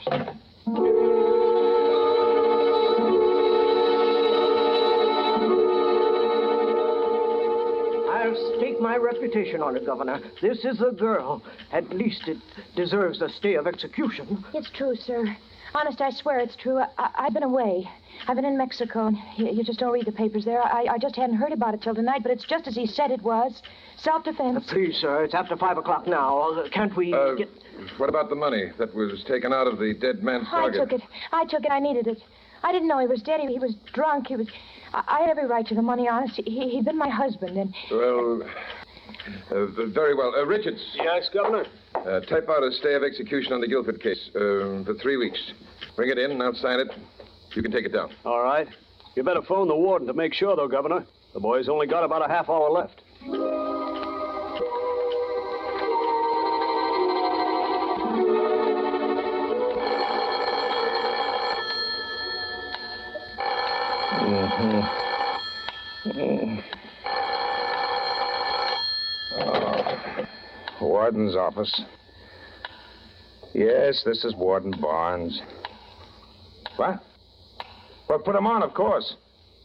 I'll stake my reputation on it, Governor. This is the girl. At least it deserves a stay of execution.
It's true, sir. Honest, I swear it's true. I, I, I've been away. I've been in Mexico, and you, you just don't read the papers there. I, I just hadn't heard about it till tonight, but it's just as he said it was. Self-defense.
Uh, please, sir, it's after five o'clock now. Uh, can't we
Uh,
get...
What about the money that was taken out of the dead man's
I
target?
took it. I took it. I needed it. I didn't know he was dead. He, he was drunk. He was... I, I had every right to the money, honest. He, he'd been my husband, and...
Well, uh, very well. Uh, Richards.
Yes, Governor?
Uh, type out a stay of execution on the Guilford case uh, for three weeks. Bring it in, and I'll sign it. You can take it down.
All right. You better phone the warden to make sure, though, Governor. The boy's only got about a half hour left.
Mm-hmm. Mm. Oh. Warden's office. Yes, this is Warden Barnes. What? Well, put him on, of course.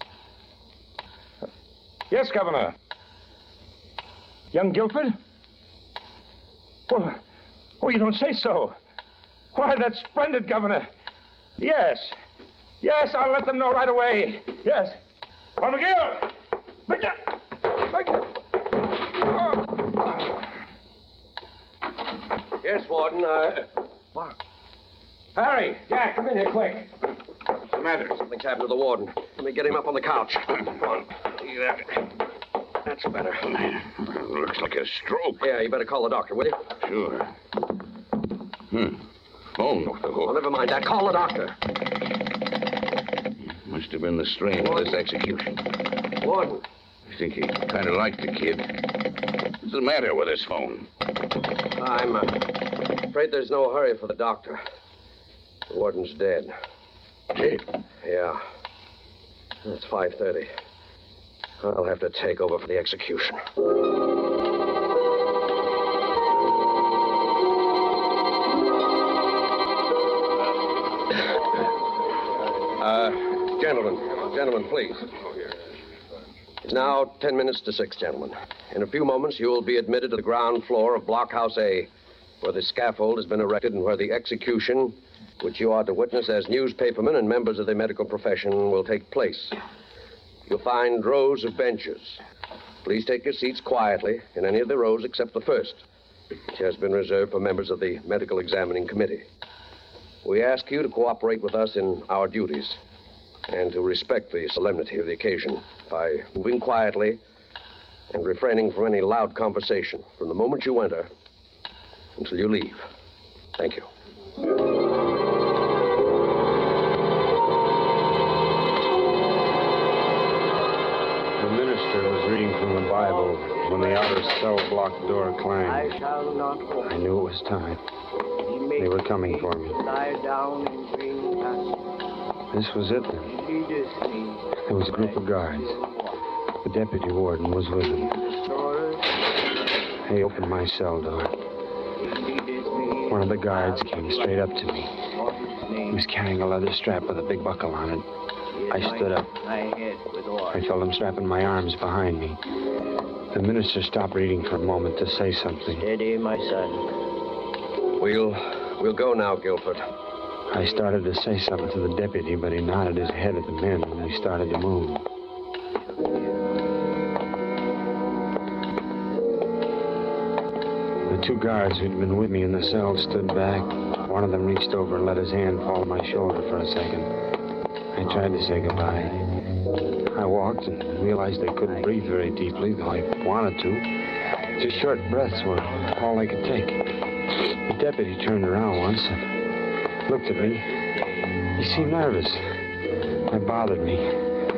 Yes, Governor. Young Guilford? Well, oh, you don't say so. Why, that's splendid, Governor. Yes. Yes, I'll let them know right away. Yes. Oh, McGill! McGill! McGill! Oh.
Yes, Warden, uh...
What? Harry, Jack, come in here quick.
What's the matter? Something's happened to the warden. Let me get him up on the couch. Come on. That's better.
Looks like a stroke.
Yeah, you better call the doctor, will you?
Sure. Hmm. Phone off the hook.
Well, never mind that. Call the doctor.
Must have been the strain of this execution.
Warden.
I think he kind of liked the kid. What's the matter with his phone?
I'm uh, afraid there's no hurry for the doctor. The warden's dead.
Dead?
Yeah. It's five thirty. I'll have to take over for the execution. Uh, gentlemen, gentlemen, please. It's now ten minutes to six, gentlemen. In a few moments, you will be admitted to the ground floor of Blockhouse A, where the scaffold has been erected and where the execution, which you are to witness as newspapermen and members of the medical profession, will take place. You'll find rows of benches. Please take your seats quietly in any of the rows except the first, which has been reserved for members of the Medical Examining Committee. We ask you to cooperate with us in our duties and to respect the solemnity of the occasion by moving quietly and refraining from any loud conversation from the moment you enter until you leave. Thank you.
The minister was reading from the Bible when the outer cell block door clanged.
I shall not go.
I knew it was time. They were coming for me.
Lie down in green pastures.
This was it, then.
Leadeth me.
There was a group of guards. The deputy warden was with them. They opened my cell door. One of the guards came straight up to me. He was carrying a leather strap with a big buckle on it. I stood up. I felt him strapping my arms behind me. The minister stopped reading for a moment to say something.
Steady, my son.
We'll, we'll go now, Guilford.
I started to say something to the deputy, but he nodded his head at the men and we started to move. The two guards who'd been with me in the cell stood back. One of them reached over and let his hand fall on my shoulder for a second. I tried to say goodbye. I walked and realized I couldn't breathe very deeply, though I wanted to. Just short breaths were all I could take. The deputy turned around once and looked at me. He seemed nervous. That bothered me.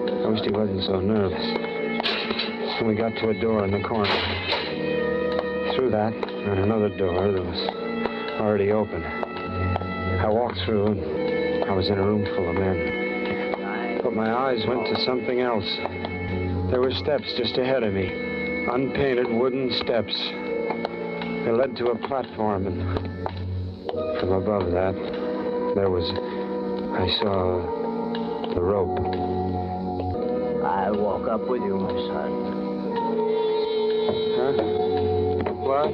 I wished he wasn't so nervous. And we got to a door in the corner. Through that, and another door that was already open. I walked through, and I was in a room full of men. But my eyes went to something else. There were steps just ahead of me. Unpainted wooden steps. They led to a platform, and from above that, there was... I saw the rope.
I'll walk up with you, my son.
Huh? What?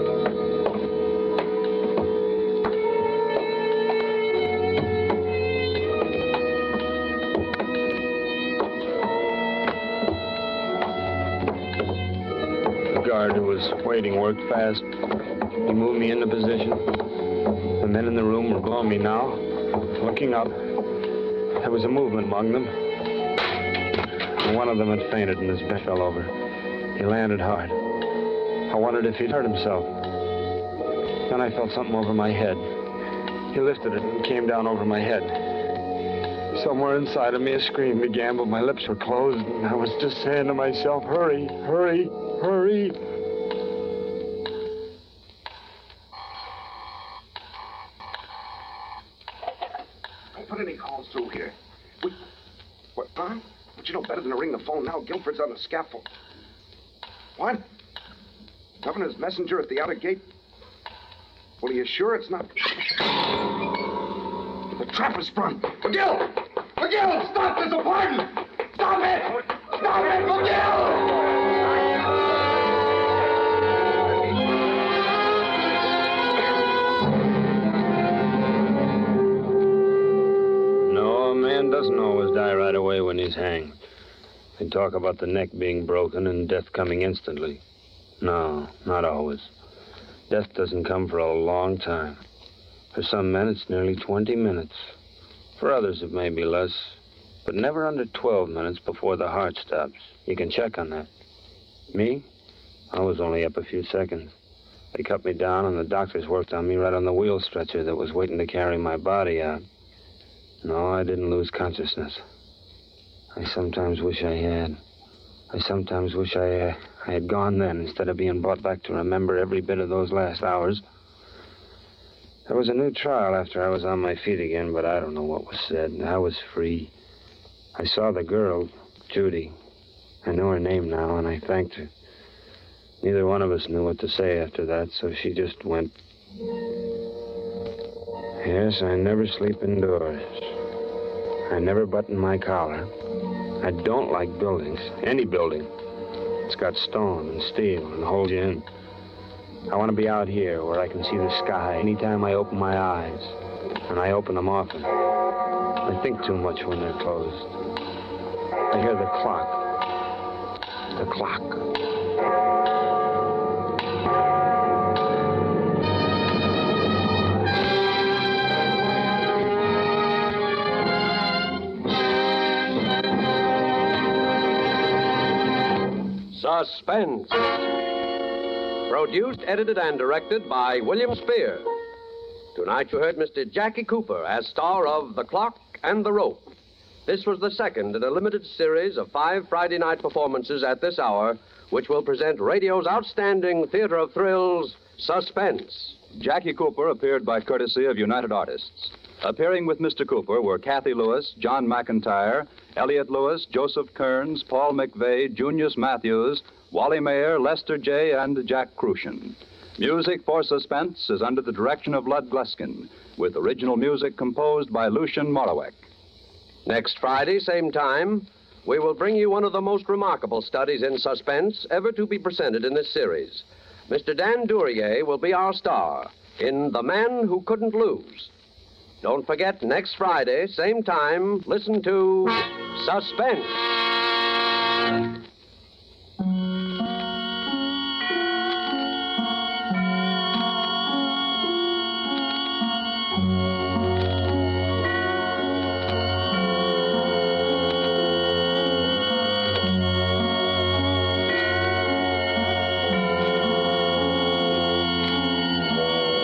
The guard who was waiting worked fast. He moved me into position. The men in the room were below me now, looking up. There was a movement among them. And one of them had fainted and his bed fell over. He landed hard. I wondered if he'd hurt himself. Then I felt something over my head. He lifted it and came down over my head. Somewhere inside of me a scream began, but my lips were closed, and I was just saying to myself, hurry, hurry, hurry.
Don't put any calls through here. We... What, huh? But you know better than to ring the phone now. Guilford's on the scaffold. What? Governor's messenger at the outer gate? Well, are you sure it's not... The trap is sprung. McGill! McGill, stop this apartment! Stop it! Stop it, McGill!
No, a man doesn't always die right away when he's hanged. They talk about the neck being broken and death coming instantly. No, not always. Death doesn't come for a long time. For some men, it's nearly twenty minutes. For others, it may be less, but never under twelve minutes before the heart stops. You can check on that. Me? I was only up a few seconds. They cut me down, and the doctors worked on me right on the wheel stretcher that was waiting to carry my body out. No, I didn't lose consciousness. I sometimes wish I had. I sometimes wish I, uh, I had gone then instead of being brought back to remember every bit of those last hours. There was a new trial after I was on my feet again, but I don't know what was said. I was free. I saw the girl, Judy. I know her name now, and I thanked her. Neither one of us knew what to say after that, so she just went. Yes, I never sleep indoors. I never button my collar. I don't like buildings, any building. It's got stone and steel and holds you in. I want to be out here where I can see the sky anytime I open my eyes. And I open them often. I think too much when they're closed. I hear the clock. The clock.
Suspense. Produced, edited, and directed by William Spear. Tonight you heard Mister Jackie Cooper as star of The Clock and the Rope. This was the second in a limited series of five Friday night performances at this hour, which will present radio's outstanding theater of thrills, Suspense.
Jackie Cooper appeared by courtesy of United Artists. Appearing with Mister Cooper were Kathy Lewis, John McIntyre, Elliot Lewis, Joseph Kearns, Paul McVeigh, Junius Matthews, Wally Mayer, Lester J., and Jack Crucian. Music for Suspense is under the direction of Lud Gluskin, with original music composed by Lucien Morawek.
Next Friday, same time, we will bring you one of the most remarkable studies in suspense ever to be presented in this series. Mister Dan Duryea will be our star in The Man Who Couldn't Lose. Don't forget, next Friday, same time, listen to Suspense.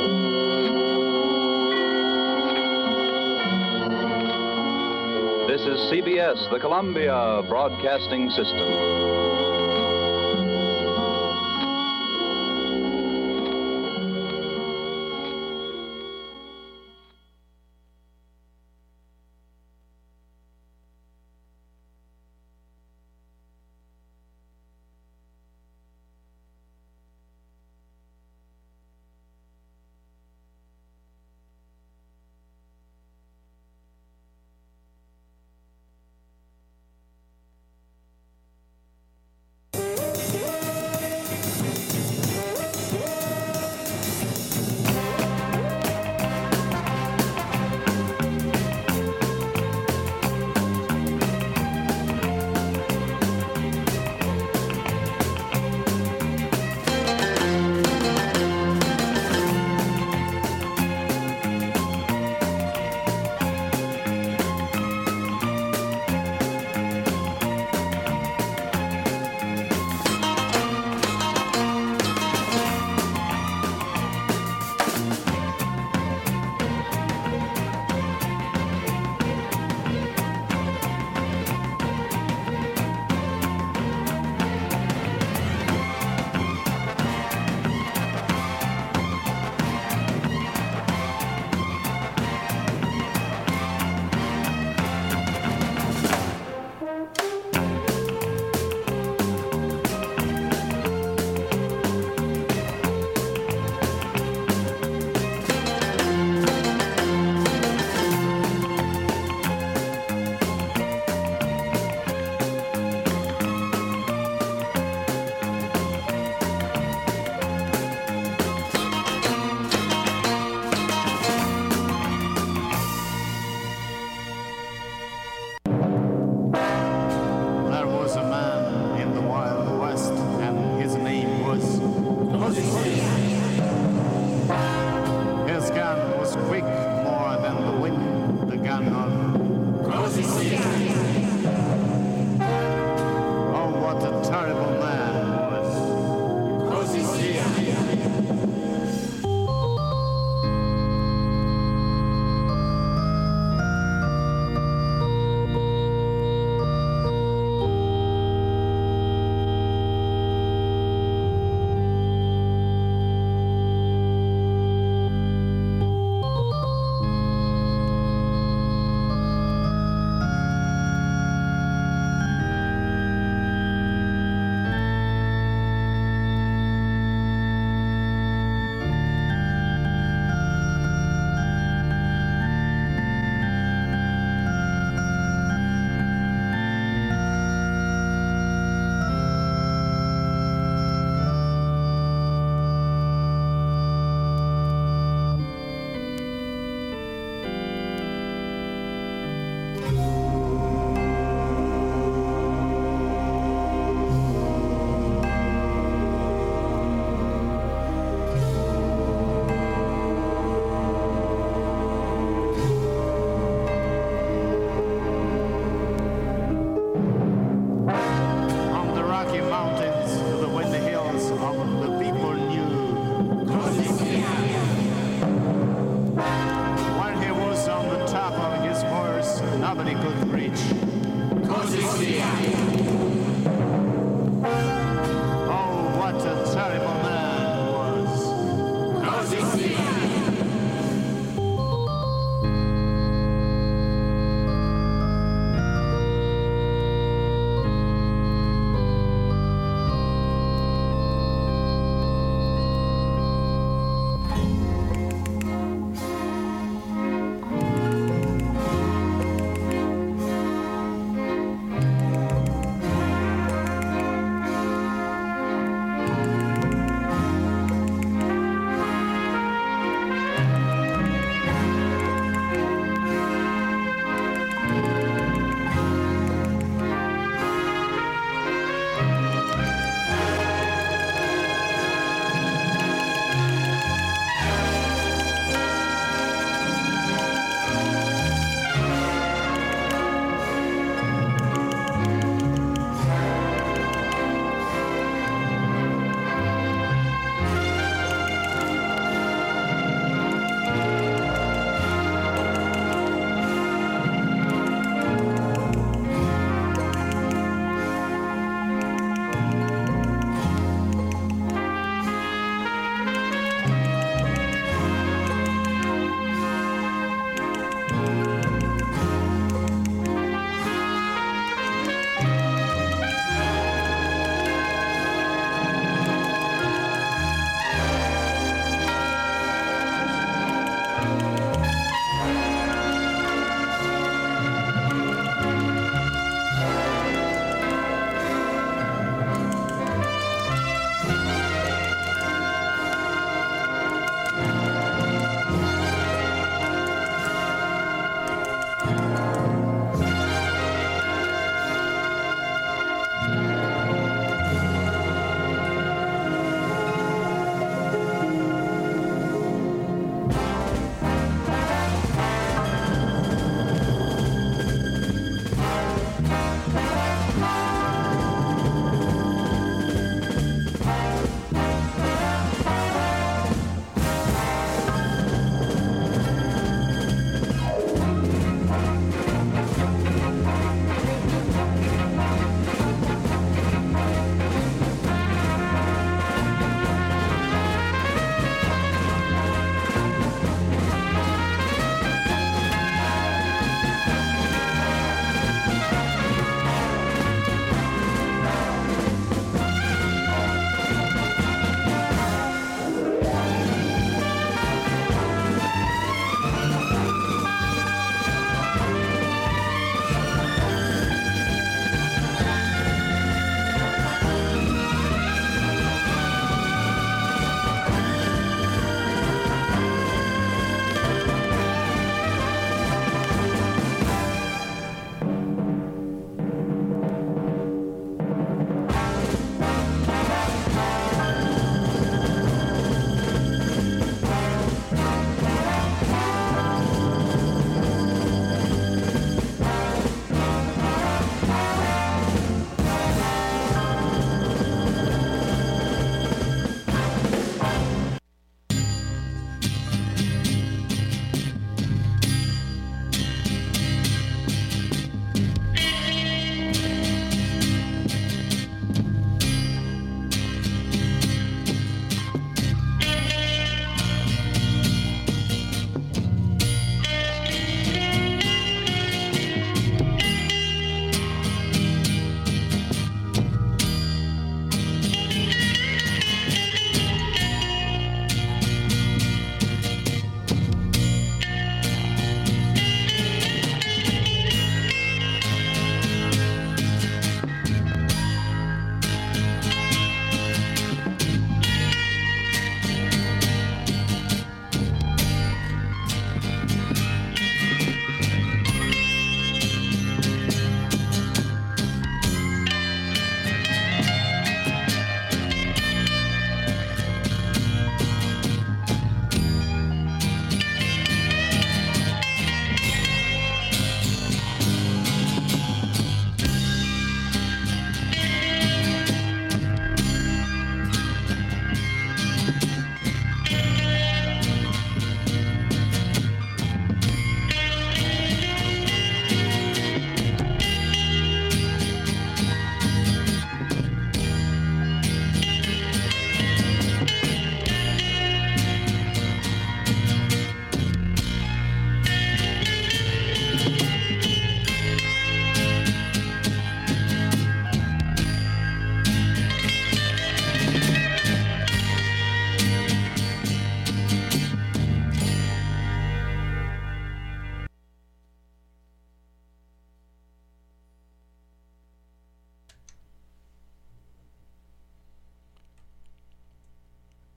This is is C B S, the Columbia Broadcasting System.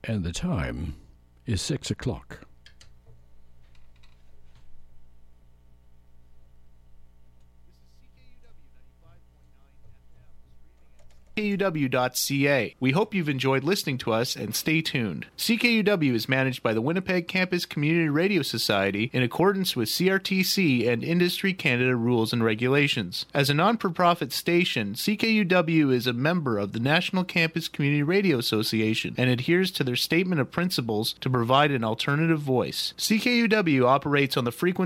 And the time is six o'clock.
C K U W dot C A. We hope you've enjoyed listening to us, and stay tuned. C K U W is managed by the Winnipeg Campus Community Radio Society in accordance with C R T C and Industry Canada rules and regulations. As a non-for-profit station, C K U W is a member of the National Campus Community Radio Association and adheres to their statement of principles to provide an alternative voice. C K U W operates on the frequency